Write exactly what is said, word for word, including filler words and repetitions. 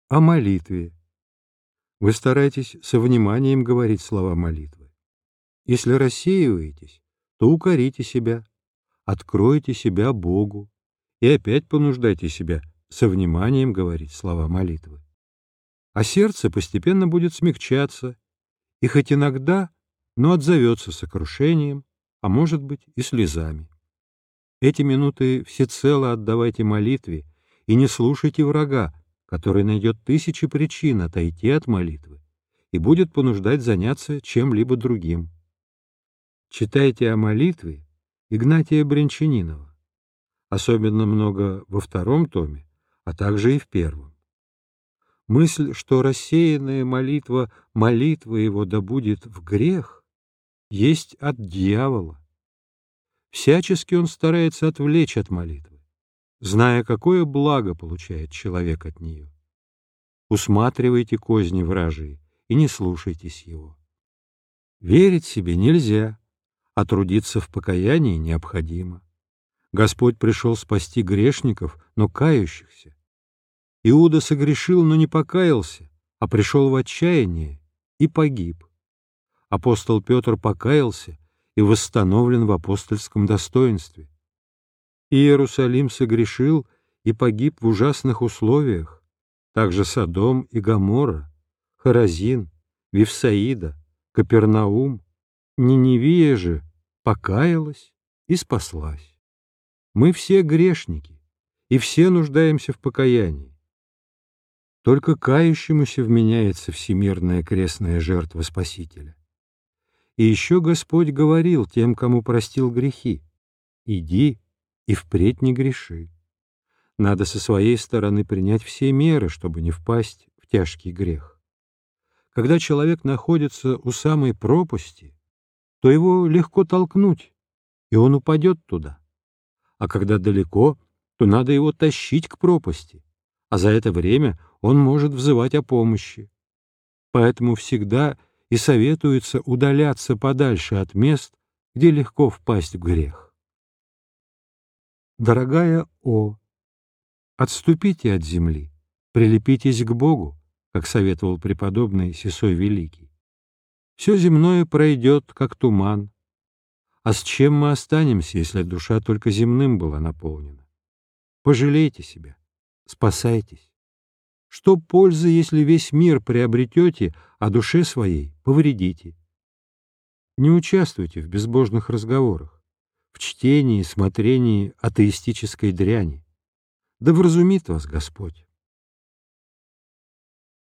О молитве. Вы старайтесь со вниманием говорить слова молитвы. Если рассеиваетесь, то укорите себя, откройте себя Богу и опять понуждайте себя со вниманием говорить слова молитвы. А сердце постепенно будет смягчаться, и хоть иногда, но отзовется сокрушением, а может быть и слезами. Эти минуты всецело отдавайте молитве и не слушайте врага, который найдет тысячи причин отойти от молитвы и будет понуждать заняться чем-либо другим. Читайте о молитве Игнатия Брянчанинова, особенно много во втором томе, а также и в первом. Мысль, что рассеянная молитва, молитва его да будет в грех, есть от дьявола. Всячески он старается отвлечь от молитвы, зная, какое благо получает человек от нее. Усматривайте козни вражьи и не слушайтесь его. Верить себе нельзя, а трудиться в покаянии необходимо. Господь пришел спасти грешников, но кающихся. Иуда согрешил, но не покаялся, а пришел в отчаяние и погиб. Апостол Петр покаялся и восстановлен в апостольском достоинстве. Иерусалим согрешил и погиб в ужасных условиях, также Содом и Гоморра, Хоразин, Вифсаида, Капернаум. Ниневия же покаялась и спаслась. Мы все грешники, и все нуждаемся в покаянии. Только кающемуся вменяется всемирная крестная жертва Спасителя. И еще Господь говорил тем, кому простил грехи: «Иди и впредь не греши». Надо со своей стороны принять все меры, чтобы не впасть в тяжкий грех. Когда человек находится у самой пропасти, то его легко толкнуть, и он упадет туда. А когда далеко, то надо его тащить к пропасти, а за это время он может взывать о помощи. Поэтому всегда и советуется удаляться подальше от мест, где легко впасть в грех. Дорогая О, отступите от земли, прилепитесь к Богу, как советовал преподобный Сисой Великий. Все земное пройдет, как туман. А с чем мы останемся, если душа только земным была наполнена? Пожалейте себя, спасайтесь. Что пользы, если весь мир приобретете, а душе своей повредите? Не участвуйте в безбожных разговорах, в чтении и смотрении атеистической дряни. Да вразумит вас Господь.